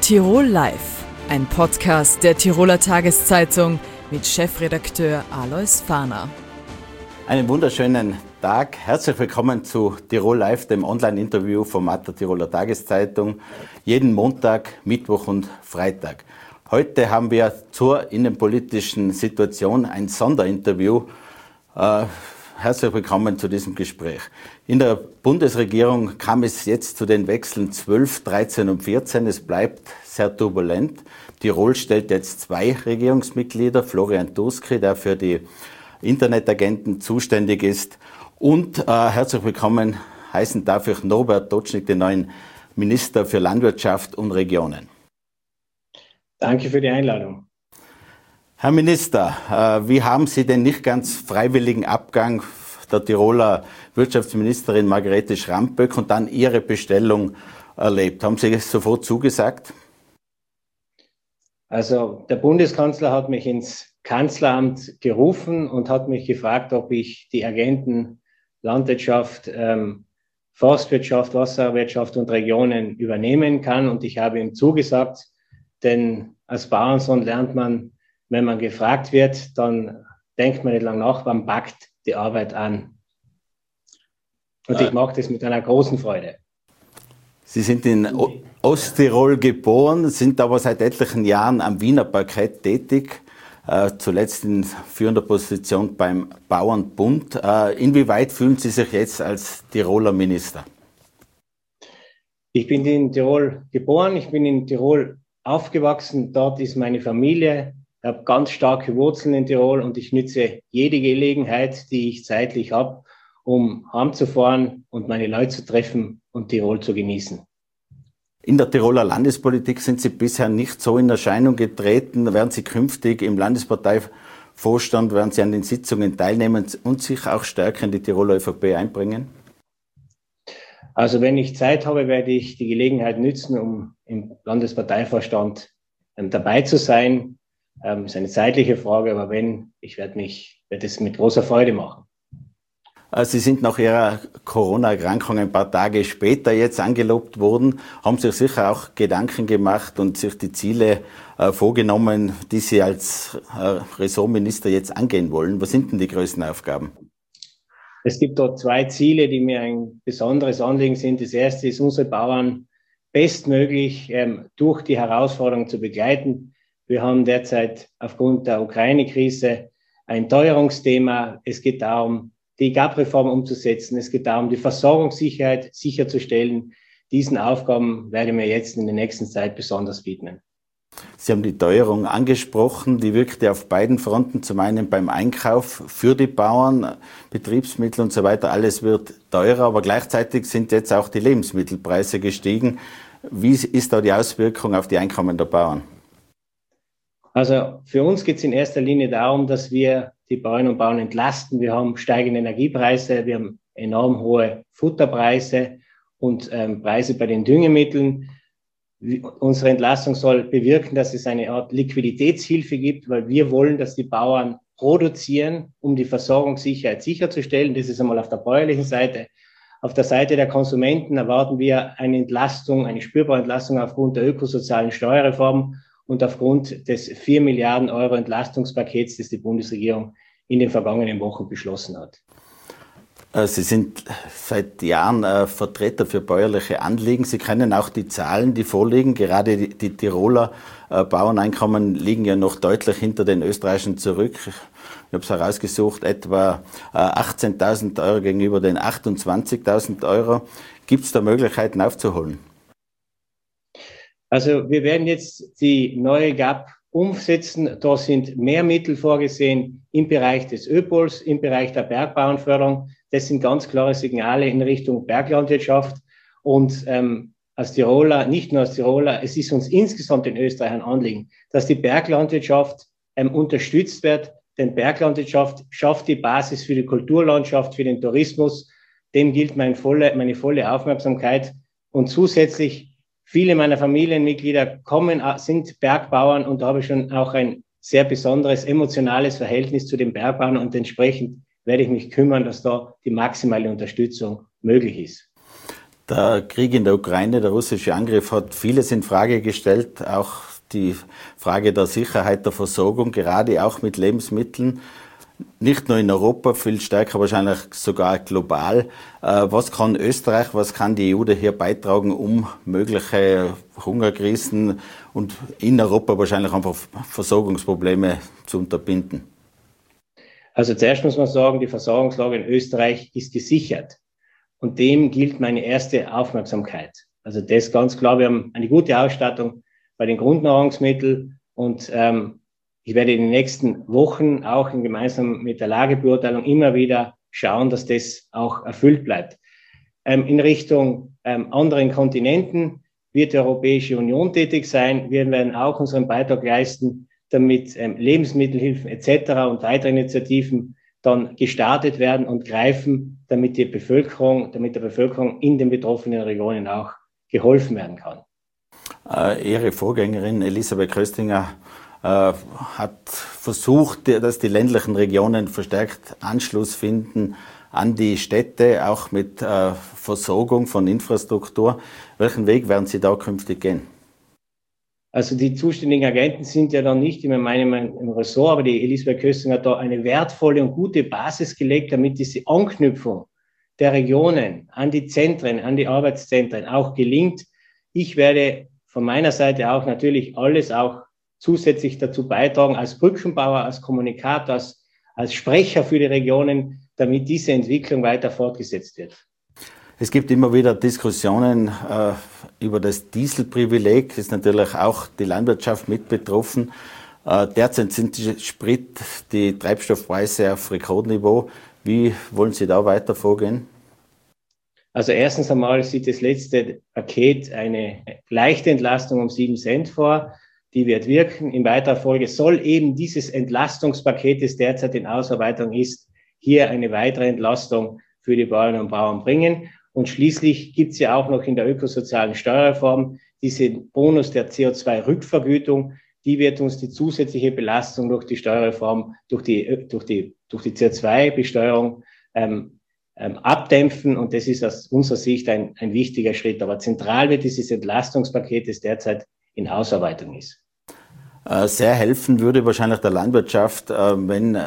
Tirol Live, ein Podcast der Tiroler Tageszeitung mit Chefredakteur Alois Fahner. Einen wunderschönen Tag. Herzlich willkommen zu Tirol Live, dem Online-Interview-Format der Tiroler Tageszeitung. Jeden Montag, Mittwoch und Freitag. Heute haben wir zur innenpolitischen Situation ein Sonderinterview. Herzlich willkommen zu diesem Gespräch. In der Bundesregierung kam es jetzt zu den Wechseln 12, 13 und 14. Es bleibt sehr turbulent. Tirol stellt jetzt 2 Regierungsmitglieder, Florian Turski, der für die Internetagenten zuständig ist. Und herzlich willkommen heißen darf ich Norbert Totschnig, den neuen Minister für Landwirtschaft und Regionen. Danke für die Einladung. Herr Minister, wie haben Sie den nicht ganz freiwilligen Abgang der Tiroler Wirtschaftsministerin Margarete Schramböck und dann Ihre Bestellung erlebt? Haben Sie sofort zugesagt? Also der Bundeskanzler hat mich ins Kanzleramt gerufen und hat mich gefragt, ob ich die Agenten Landwirtschaft, Forstwirtschaft, Wasserwirtschaft und Regionen übernehmen kann. Und ich habe ihm zugesagt, denn als Bauernsohn lernt man, wenn man gefragt wird, dann denkt man nicht lange nach, man packt die Arbeit an. Und ich mache das mit einer großen Freude. Sie sind in Osttirol geboren, sind aber seit etlichen Jahren am Wiener Parkett tätig, zuletzt in führender Position beim Bauernbund. Inwieweit fühlen Sie sich jetzt als Tiroler Minister? Ich bin in Tirol geboren, ich bin in Tirol aufgewachsen, dort ist meine Familie. Ich habe ganz starke Wurzeln in Tirol und ich nütze jede Gelegenheit, die ich zeitlich habe, um heimzufahren und meine Leute zu treffen und Tirol zu genießen. In der Tiroler Landespolitik sind Sie bisher nicht so in Erscheinung getreten. Werden Sie künftig im Landesparteivorstand, werden Sie an den Sitzungen teilnehmen und sich auch stärker in die Tiroler ÖVP einbringen? Also wenn ich Zeit habe, werde ich die Gelegenheit nützen, um im Landesparteivorstand dabei zu sein. Ist eine zeitliche Frage, aber ich werde es mit großer Freude machen. Sie sind nach Ihrer Corona-Erkrankung ein paar Tage später jetzt angelobt worden, haben sich sicher auch Gedanken gemacht und sich die Ziele vorgenommen, die Sie als Ressortminister jetzt angehen wollen. Was sind denn die größten Aufgaben? Es gibt dort 2 Ziele, die mir ein besonderes Anliegen sind. Das erste ist, unsere Bauern bestmöglich durch die Herausforderungen zu begleiten. Wir haben derzeit aufgrund der Ukraine-Krise ein Teuerungsthema. Es geht darum, die GAP-Reform umzusetzen. Es geht darum, die Versorgungssicherheit sicherzustellen. Diesen Aufgaben werde ich mir jetzt in der nächsten Zeit besonders widmen. Sie haben die Teuerung angesprochen, die wirkte auf beiden Fronten. Zum einen beim Einkauf für die Bauern, Betriebsmittel und so weiter. Alles wird teurer, aber gleichzeitig sind jetzt auch die Lebensmittelpreise gestiegen. Wie ist da die Auswirkung auf die Einkommen der Bauern? Also für uns geht es in erster Linie darum, dass wir die Bäuerinnen und Bauern entlasten. Wir haben steigende Energiepreise, wir haben enorm hohe Futterpreise und Preise bei den Düngemitteln. Unsere Entlastung soll bewirken, dass es eine Art Liquiditätshilfe gibt, weil wir wollen, dass die Bauern produzieren, um die Versorgungssicherheit sicherzustellen. Das ist einmal auf der bäuerlichen Seite. Auf der Seite der Konsumenten erwarten wir eine Entlastung, eine spürbare Entlastung aufgrund der ökosozialen Steuerreform und aufgrund des 4 Milliarden Euro Entlastungspakets, das die Bundesregierung in den vergangenen Wochen beschlossen hat. Sie sind seit Jahren Vertreter für bäuerliche Anliegen. Sie kennen auch die Zahlen, die vorliegen. Gerade die Tiroler Bauerneinkommen liegen ja noch deutlich hinter den österreichischen zurück. Ich habe es herausgesucht, etwa 18.000 Euro gegenüber den 28.000 Euro. Gibt es da Möglichkeiten aufzuholen? Also wir werden jetzt die neue GAP umsetzen. Da sind mehr Mittel vorgesehen im Bereich des ÖPOLs, im Bereich der Bergbauernförderung. Das sind ganz klare Signale in Richtung Berglandwirtschaft. Und als Tiroler, nicht nur als Tiroler, es ist uns insgesamt in Österreich ein Anliegen, dass die Berglandwirtschaft unterstützt wird. Denn Berglandwirtschaft schafft die Basis für die Kulturlandschaft, für den Tourismus. Dem gilt meine volle Aufmerksamkeit. Und zusätzlich viele meiner Familienmitglieder sind Bergbauern und da habe ich schon auch ein sehr besonderes emotionales Verhältnis zu den Bergbauern und entsprechend werde ich mich kümmern, dass da die maximale Unterstützung möglich ist. Der Krieg in der Ukraine, der russische Angriff hat vieles in Frage gestellt, auch die Frage der Sicherheit der Versorgung, gerade auch mit Lebensmitteln. Nicht nur in Europa, viel stärker wahrscheinlich sogar global. Was kann Österreich, was kann die EU da hier beitragen, um mögliche Hungerkrisen und in Europa wahrscheinlich einfach Versorgungsprobleme zu unterbinden? Also zuerst muss man sagen, die Versorgungslage in Österreich ist gesichert. Und dem gilt meine erste Aufmerksamkeit. Also das ganz klar, wir haben eine gute Ausstattung bei den Grundnahrungsmitteln und ich werde in den nächsten Wochen auch gemeinsam mit der Lagebeurteilung immer wieder schauen, dass das auch erfüllt bleibt. In Richtung anderen Kontinenten wird die Europäische Union tätig sein. Wir werden auch unseren Beitrag leisten, damit Lebensmittelhilfen etc. und weitere Initiativen dann gestartet werden und greifen, damit der Bevölkerung in den betroffenen Regionen auch geholfen werden kann. Ihre Vorgängerin Elisabeth Köstinger hat versucht, dass die ländlichen Regionen verstärkt Anschluss finden an die Städte, auch mit Versorgung von Infrastruktur. Welchen Weg werden Sie da künftig gehen? Also die zuständigen Agenten sind ja dann nicht immer im Ressort, aber die Elisabeth Köstinger hat da eine wertvolle und gute Basis gelegt, damit diese Anknüpfung der Regionen an die Zentren, an die Arbeitszentren auch gelingt. Ich werde von meiner Seite auch natürlich alles auch zusätzlich dazu beitragen, als Brückenbauer, als Kommunikator, als Sprecher für die Regionen, damit diese Entwicklung weiter fortgesetzt wird. Es gibt immer wieder Diskussionen über das Dieselprivileg, ist natürlich auch die Landwirtschaft mit betroffen. Derzeit sind die Treibstoffpreise auf Rekordniveau. Wie wollen Sie da weiter vorgehen? Also erstens einmal sieht das letzte Paket eine leichte Entlastung um 7 Cent vor. Die wird wirken. In weiterer Folge soll eben dieses Entlastungspaket, das derzeit in Ausarbeitung ist, hier eine weitere Entlastung für die Bäuerinnen und Bauern bringen. Und schließlich gibt es ja auch noch in der ökosozialen Steuerreform diesen Bonus der CO2-Rückvergütung. Die wird uns die zusätzliche Belastung durch die Steuerreform, durch die CO2-Besteuerung abdämpfen. Und das ist aus unserer Sicht ein wichtiger Schritt. Aber zentral wird dieses Entlastungspaket, das derzeit in Ausarbeitung ist. Sehr helfen würde wahrscheinlich der Landwirtschaft, wenn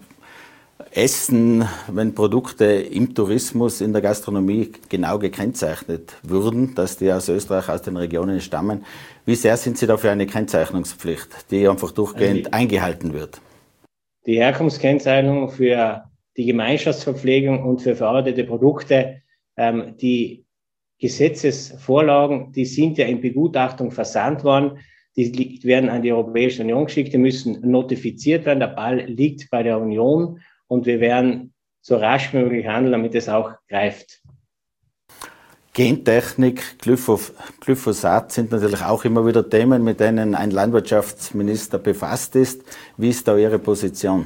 wenn Produkte im Tourismus, in der Gastronomie genau gekennzeichnet würden, dass die aus Österreich, aus den Regionen stammen. Wie sehr sind Sie da für eine Kennzeichnungspflicht, die einfach durchgehend eingehalten wird? Die Herkunftskennzeichnung für die Gemeinschaftsverpflegung und für verarbeitete Produkte, die Gesetzesvorlagen, die sind ja in Begutachtung versandt worden. Die werden an die Europäische Union geschickt, die müssen notifiziert werden. Der Ball liegt bei der Union und wir werden so rasch wie möglich handeln, damit es auch greift. Gentechnik, Glyphosat sind natürlich auch immer wieder Themen, mit denen ein Landwirtschaftsminister befasst ist. Wie ist da Ihre Position?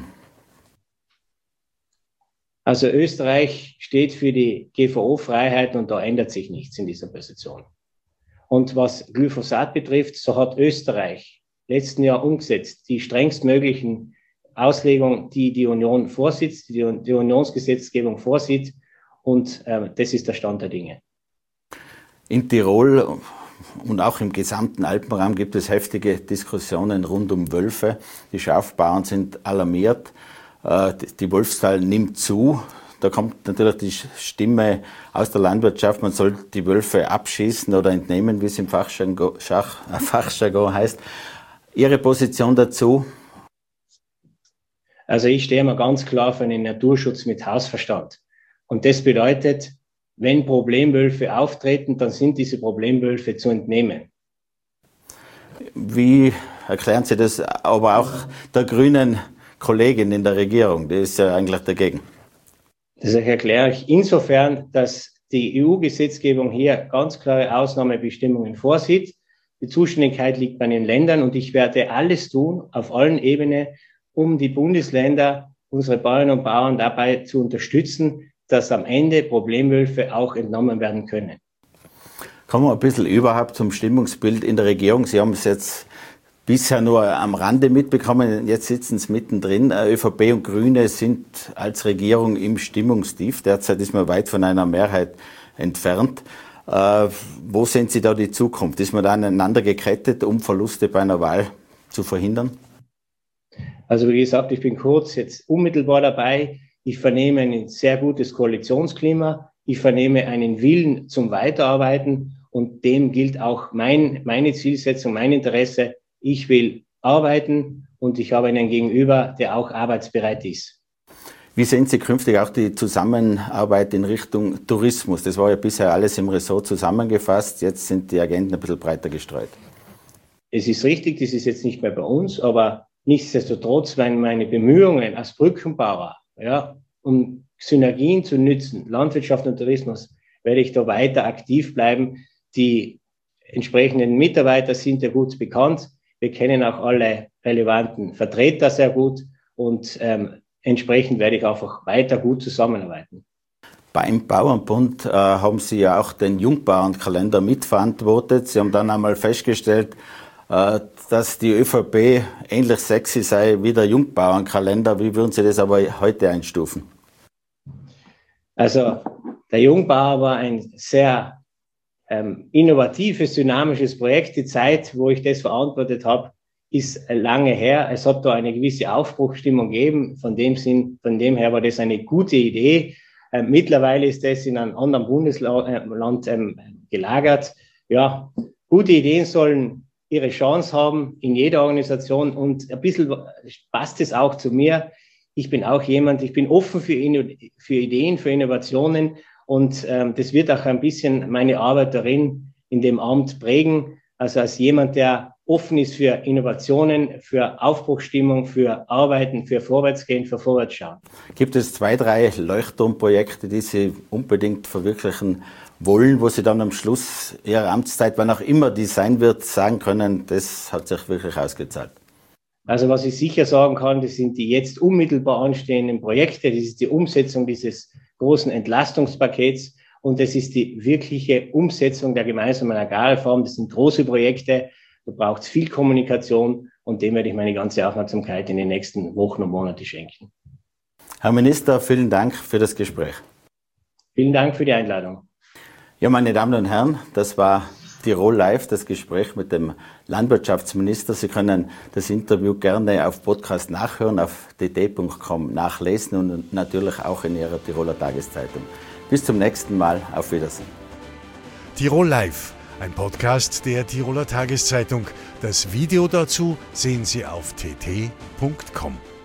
Also Österreich steht für die GVO-Freiheiten und da ändert sich nichts in dieser Position. Und was Glyphosat betrifft, so hat Österreich letzten Jahr umgesetzt die strengstmöglichen Auslegung, die die Union vorsieht, die Unionsgesetzgebung vorsieht. Und das ist der Stand der Dinge. In Tirol und auch im gesamten Alpenraum gibt es heftige Diskussionen rund um Wölfe. Die Schafbauern sind alarmiert. Die Wolfszahl nimmt zu. Da kommt natürlich die Stimme aus der Landwirtschaft, man soll die Wölfe abschießen oder entnehmen, wie es im Fachjargon heißt. Ihre Position dazu? Also ich stehe mal ganz klar für einen Naturschutz mit Hausverstand. Und das bedeutet, wenn Problemwölfe auftreten, dann sind diese Problemwölfe zu entnehmen. Wie erklären Sie das aber auch der grünen Kollegin in der Regierung? Die ist ja eigentlich dagegen. Das erkläre ich insofern, dass die EU-Gesetzgebung hier ganz klare Ausnahmebestimmungen vorsieht. Die Zuständigkeit liegt bei den Ländern und ich werde alles tun, auf allen Ebenen, um die Bundesländer, unsere Bauern und Bauern dabei zu unterstützen, dass am Ende Problemwölfe auch entnommen werden können. Kommen wir ein bisschen überhaupt zum Stimmungsbild in der Regierung. Sie haben es jetzt bisher nur am Rande mitbekommen, jetzt sitzen sie mittendrin. ÖVP und Grüne sind als Regierung im Stimmungstief. Derzeit ist man weit von einer Mehrheit entfernt. Wo sehen Sie da die Zukunft? Ist man da aneinander gekettet, um Verluste bei einer Wahl zu verhindern? Also wie gesagt, ich bin kurz jetzt unmittelbar dabei. Ich vernehme ein sehr gutes Koalitionsklima. Ich vernehme einen Willen zum Weiterarbeiten und dem gilt auch meine Zielsetzung, mein Interesse. Ich will arbeiten und ich habe einen Gegenüber, der auch arbeitsbereit ist. Wie sehen Sie künftig auch die Zusammenarbeit in Richtung Tourismus? Das war ja bisher alles im Ressort zusammengefasst. Jetzt sind die Agenten ein bisschen breiter gestreut. Es ist richtig, das ist jetzt nicht mehr bei uns, aber nichtsdestotrotz, wenn meine Bemühungen als Brückenbauer, ja, um Synergien zu nützen, Landwirtschaft und Tourismus, werde ich da weiter aktiv bleiben. Die entsprechenden Mitarbeiter sind ja gut bekannt. Wir kennen auch alle relevanten Vertreter sehr gut und entsprechend werde ich einfach weiter gut zusammenarbeiten. Beim Bauernbund haben Sie ja auch den Jungbauernkalender mitverantwortet. Sie haben dann einmal festgestellt, dass die ÖVP ähnlich sexy sei wie der Jungbauernkalender. Wie würden Sie das aber heute einstufen? Also der Jungbauer war ein sehr innovatives, dynamisches Projekt. Die Zeit, wo ich das verantwortet habe, ist lange her. Es hat da eine gewisse Aufbruchsstimmung gegeben. Von dem her war das eine gute Idee. Mittlerweile ist das in einem anderen Bundesland gelagert. Ja, gute Ideen sollen ihre Chance haben in jeder Organisation und ein bisschen passt es auch zu mir. Ich bin auch jemand, ich bin offen für Ideen, für Innovationen und das wird auch ein bisschen meine Arbeit darin in dem Amt prägen. Also als jemand, der offen ist für Innovationen, für Aufbruchsstimmung, für Arbeiten, für Vorwärtsgehen, für Vorwärtsschauen. Gibt es 2, 3 Leuchtturmprojekte, die Sie unbedingt verwirklichen wollen, wo Sie dann am Schluss Ihrer Amtszeit, wann auch immer die sein wird, sagen können, das hat sich wirklich ausgezahlt? Also was ich sicher sagen kann, das sind die jetzt unmittelbar anstehenden Projekte. Das ist die Umsetzung dieses großen Entlastungspakets und das ist die wirkliche Umsetzung der gemeinsamen Agrarreform. Das sind große Projekte, da braucht es viel Kommunikation und dem werde ich meine ganze Aufmerksamkeit in den nächsten Wochen und Monaten schenken. Herr Minister, vielen Dank für das Gespräch. Vielen Dank für die Einladung. Ja, meine Damen und Herren, das war Tirol Live, das Gespräch mit dem Landwirtschaftsminister. Sie können das Interview gerne auf Podcast nachhören, auf dt.com nachlesen und natürlich auch in Ihrer Tiroler Tageszeitung. Bis zum nächsten Mal, auf Wiedersehen. Tirol Live, ein Podcast der Tiroler Tageszeitung. Das Video dazu sehen Sie auf tt.com.